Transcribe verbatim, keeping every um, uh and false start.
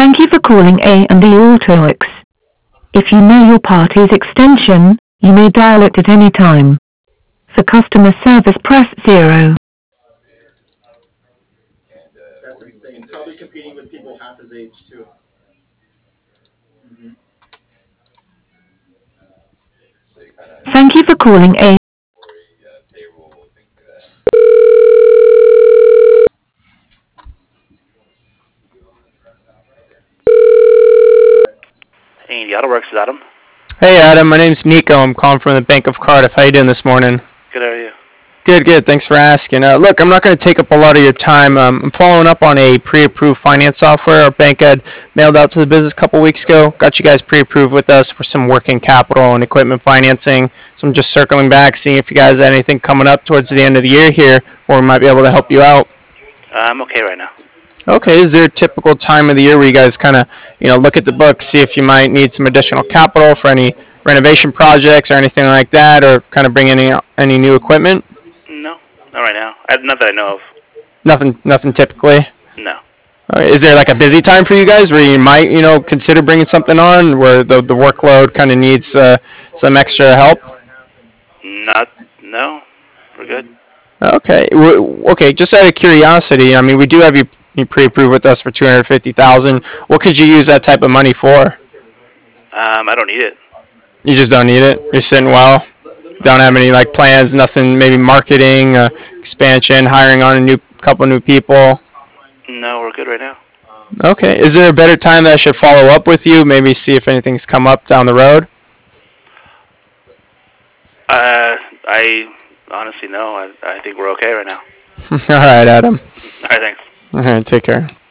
Thank you for calling A and E AutoWorks. If you know your party's extension, you may dial it at any time. For customer service, press zero. That's insane. Probably competing with people half his age, too. Mm-hmm. Thank you for calling A. Hey, the AutoWorks is Adam. Hey Adam, my name's Nico. I'm calling from the Bank of Cardiff. How you doing this morning? Good, how are you? Good, good. Thanks for asking. Uh, look, I'm not going to take up a lot of your time. Um, I'm following up on a pre-approved finance software our bank had mailed out to the business a couple weeks ago. Got you guys pre-approved with us for some working capital and equipment financing. So I'm just circling back, seeing if you guys had anything coming up towards the end of the year here, where we might be able to help you out. Uh, I'm okay right now. Okay, is there a typical time of the year where you guys kind of, you know, look at the books, see if you might need some additional capital for any renovation projects or anything like that, or kind of bring any any new equipment? No, not right now. I, not that I know of. Nothing, nothing typically. No. Uh, is there like a busy time for you guys where you might, you know, consider bringing something on where the the workload kind of needs uh, some extra help? Not, no. We're good. Okay, w- okay. Just out of curiosity, I mean, we do have you, you pre-approved with us for two hundred fifty thousand. What could you use that type of money for? Um, I don't need it. You just don't need it. You're sitting well. Don't have any like plans. Nothing. Maybe marketing, uh, expansion, hiring on a new couple new people. No, we're good right now. Okay. Is there a better time that I should follow up with you? Maybe see if anything's come up down the road. Uh, I honestly no. I, I think we're okay right now. All right, Adam. All right, thanks. All right. Take care.